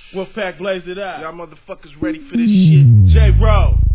Wolfpack, blaze it out. Y'all motherfuckers ready for this shit? J-Roll.